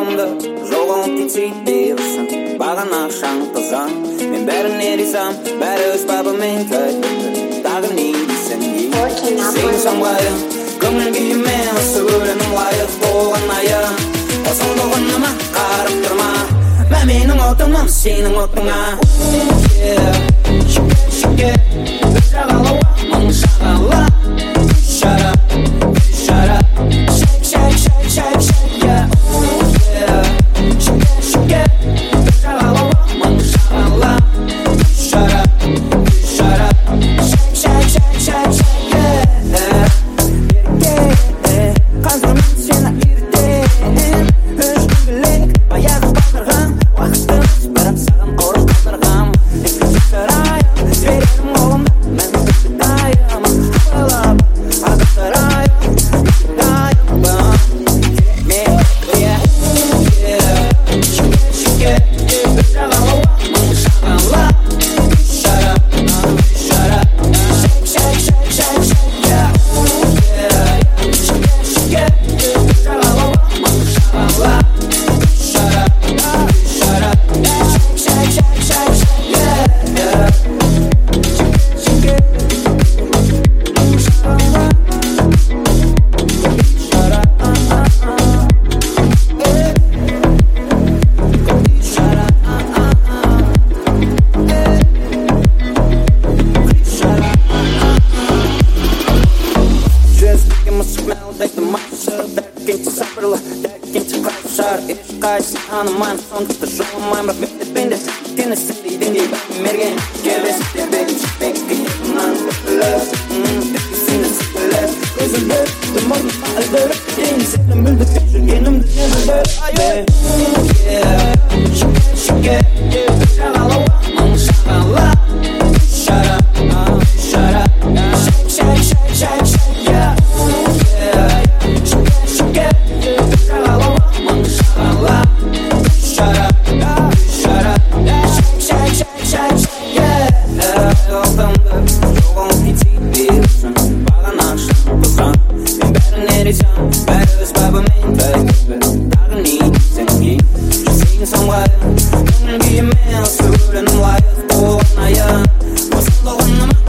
жолымды жоғалтып кетсейдейсің бағана шаңтылсаң мен бәріне ризам бәрі өз бабымен кетті тағы не дейсің сен самғайын көңіл күйімен осы өлеңім лайық болған айым осылдығыныма қарап тұрма мә менің отымын сенің отыңа шүке бір жағалауға мың шағала шара шара шәк шүке бір жағалауға мың шағала шара шара шәк қазір мен сені ертемін үш күнгілік баяғы батырғам уақытымыз бірақ саған ұрып қалдырғам сарайым жіберемін қолымда мен дайым ойлап адым сарайым шүке бір жағалауға мың шағала шара шара шәк шүке бір жағалауға мың шағала шара шара Hanımın sonuçta şolmayım bak ben de gene sevdiğin gibi mergen Gevestir benim bekliyorum Seni sıkılar gözümde dumanı aldır Senin bildik yenimde şüke şağala man şağala şara şara şak şüke şağala man şağala şara şara şak altımda yolun geçiyorsun bağına şantısan ben bәріне ризам бәрі өз бабымен тәйкіпі тағы не дейсің сен самғайын көңіл күйімен осы өлеңім лайық болған айым осылдығыныма